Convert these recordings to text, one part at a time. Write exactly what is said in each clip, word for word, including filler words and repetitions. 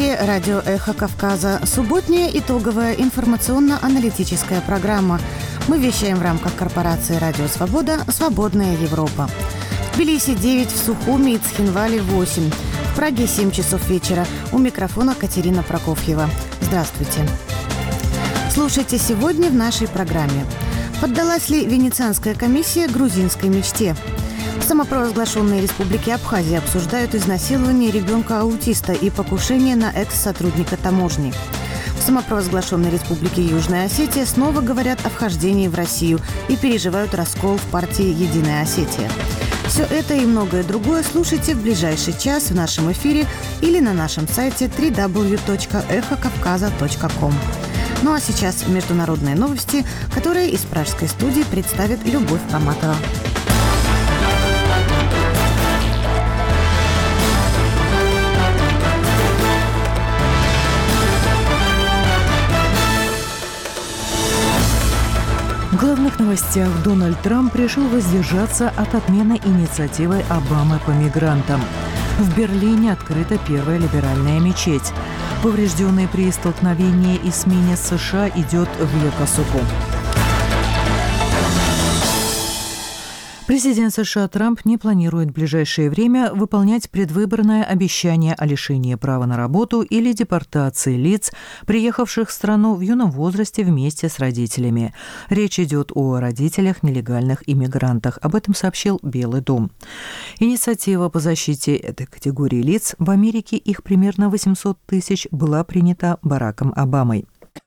эфире радио «Эхо Кавказа». Субботняя итоговая информационно-аналитическая программа. Мы вещаем в рамках корпорации «Радио Свобода» «Свободная Европа». В Тбилиси девять, в Сухуми и Цхинвале восемь. В Праге семь часов вечера. У микрофона Катерина Прокофьева. Здравствуйте. Слушайте сегодня в нашей программе. Поддалась ли Венецианская комиссия грузинской мечте? В самопровозглашенной республике Абхазия обсуждают изнасилование ребенка-аутиста и покушение на экс-сотрудника таможни. В самопровозглашенной республике Южная Осетия снова говорят о вхождении в Россию и переживают раскол в партии «Единая Осетия». Все это и многое другое слушайте в ближайший час в нашем эфире или на нашем сайте дабл ю дабл ю дабл ю точка эхо кавказа точка ком. Ну а сейчас международные новости, которые из пражской студии представит Любовь Каматова. В главных новостях Дональд Трамп решил воздержаться от отмены инициативы Обамы по мигрантам. В Берлине открыта первая либеральная мечеть. Поврежденный при столкновении эсминец США идет в Йокосуку. Президент США Трамп не планирует в ближайшее время выполнять предвыборное обещание о лишении права на работу или депортации лиц, приехавших в страну в юном возрасте вместе с родителями. Речь идет о родителях нелегальных иммигрантах. Об этом сообщил Белый дом. Инициатива по защите этой категории лиц, в Америке их примерно восемьсот тысяч, была принята Бараком Обамой.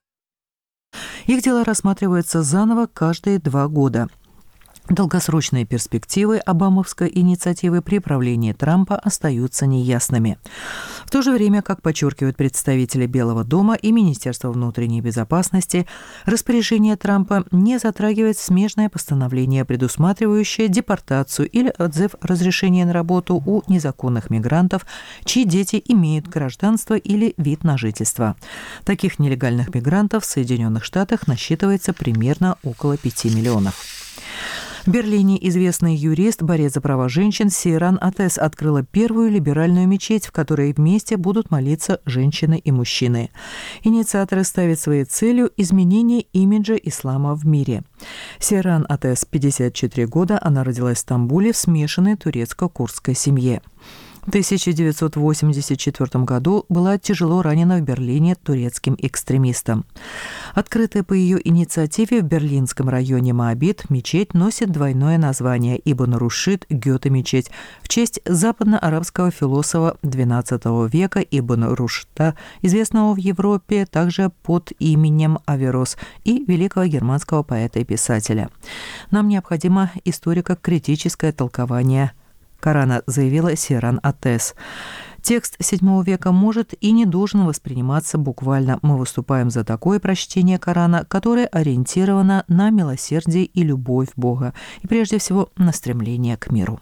Их дела рассматриваются заново каждые два года. Долгосрочные перспективы обамовской инициативы при правлении Трампа остаются неясными. В то же время, как подчеркивают представители Белого дома и Министерства внутренней безопасности, распоряжение Трампа не затрагивает смежное постановление, предусматривающее депортацию или отзыв разрешения на работу у незаконных мигрантов, чьи дети имеют гражданство или вид на жительство. Таких нелегальных мигрантов в Соединенных Штатах насчитывается примерно около пяти миллионов. В Берлине известный юрист, борец за права женщин Сейран Атес открыла первую либеральную мечеть, в которой вместе будут молиться женщины и мужчины. Инициаторы ставят своей целью изменение имиджа ислама в мире. Сейран Атес, пятьдесят четыре года, она родилась в Стамбуле в смешанной турецко-курдской семье. В тысяча девятьсот восемьдесят четвёртом году была тяжело ранена в Берлине турецким экстремистом. Открытая по ее инициативе в берлинском районе Моабит мечеть носит двойное название Ибн Рушид Гёте-мечеть в честь западно-арабского философа двенадцатого века Ибн Рушда, известного в Европе также под именем Аверос, и великого германского поэта и писателя. Нам необходимо историко-критическое толкование Корана, заявила Сейран Атес. Текст седьмого века может и не должен восприниматься буквально. Мы выступаем за такое прочтение Корана, которое ориентировано на милосердие и любовь Бога, и прежде всего на стремление к миру.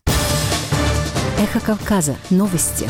Эхо Кавказа. Новости.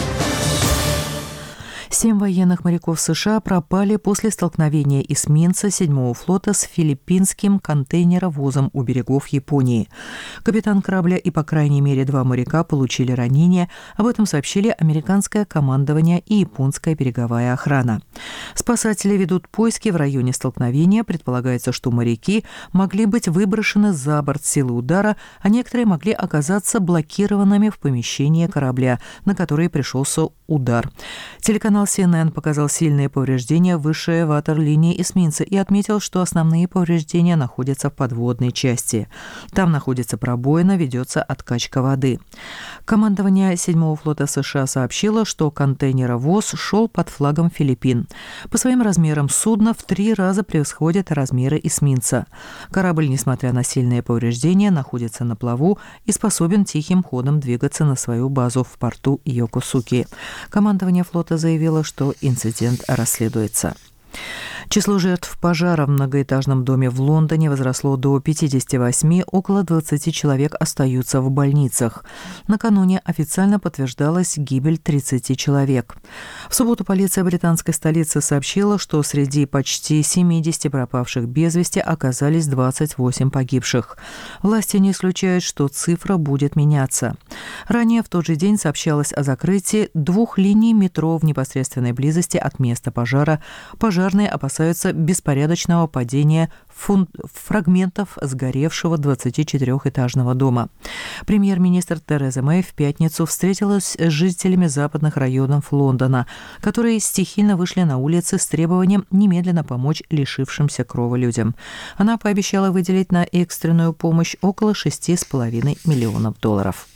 Семь военных моряков США пропали после столкновения эсминца седьмого флота с филиппинским контейнеровозом у берегов Японии. Капитан корабля и, по крайней мере, два моряка получили ранения. Об этом сообщили американское командование и японская береговая охрана. Спасатели ведут поиски в районе столкновения. Предполагается, что моряки могли быть выброшены за борт силы удара, а некоторые могли оказаться блокированными в помещении корабля, на который пришелся удар. Телеканал Си Эн Эн показал сильные повреждения выше ватерлинии эсминца и отметил, что основные повреждения находятся в подводной части. Там находится пробоина, ведется откачка воды. Командование седьмого флота США сообщило, что контейнеровоз шел под флагом Филиппин. По своим размерам судно в три раза превосходит размеры эсминца. Корабль, несмотря на сильные повреждения, находится на плаву и способен тихим ходом двигаться на свою базу в порту Йокосуки. Командование флота заявило, что инцидент расследуется. Число жертв пожара в многоэтажном доме в Лондоне возросло до пятидесяти восьми, около двадцати человек остаются в больницах. Накануне официально подтверждалась гибель тридцати человек. В субботу полиция британской столицы сообщила, что среди почти семидесяти пропавших без вести оказались двадцать восемь погибших. Власти не исключают, что цифра будет меняться. Ранее в тот же день сообщалось о закрытии двух линий метро в непосредственной близости от места пожара. Пожарные опасаются беспорядочного падения фун- фрагментов сгоревшего двадцатичетырёхэтажного дома. Премьер-министр Тереза Мэй в пятницу встретилась с жителями западных районов Лондона, которые стихийно вышли на улицы с требованием немедленно помочь лишившимся крова людям. Она пообещала выделить на экстренную помощь около шести с половиной миллионов долларов.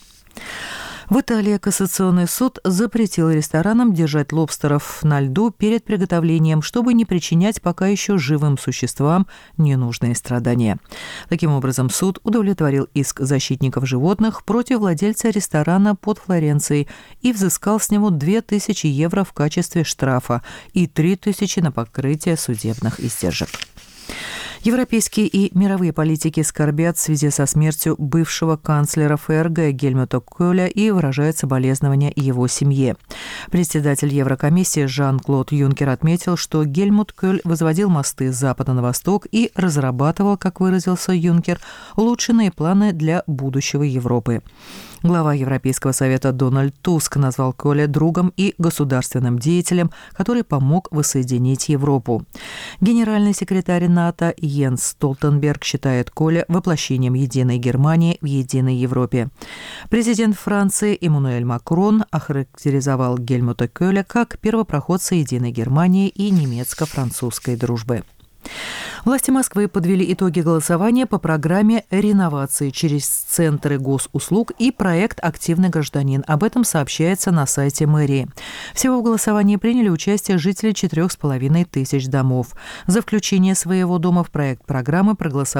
В Италии Кассационный суд запретил ресторанам держать лобстеров на льду перед приготовлением, чтобы не причинять пока еще живым существам ненужные страдания. Таким образом, суд удовлетворил иск защитников животных против владельца ресторана под Флоренцией и взыскал с него две тысячи евро в качестве штрафа и три тысячи на покрытие судебных издержек. Европейские и мировые политики скорбят в связи со смертью бывшего канцлера ФРГ Гельмута Кёля и выражают соболезнования его семье. Председатель Еврокомиссии Жан-Клод Юнкер отметил, что Гельмут Кёль возводил мосты с запада на восток и разрабатывал, как выразился Юнкер, улучшенные планы для будущего Европы. Глава Европейского совета Дональд Туск назвал Кёля другом и государственным деятелем, который помог воссоединить Европу. Генеральный секретарь НАТО Йенс Столтенберг считает Кёля воплощением единой Германии в единой Европе. Президент Франции Эммануэль Макрон охарактеризовал Гельмута Кёля как первопроходца единой Германии и немецко-французской дружбы. Власти Москвы подвели итоги голосования по программе реновации через центры госуслуг и проект «Активный гражданин». Об этом сообщается на сайте мэрии. Всего в голосовании приняли участие жители четырех с половиной тысяч домов. За включение своего дома в проект программы проголосовали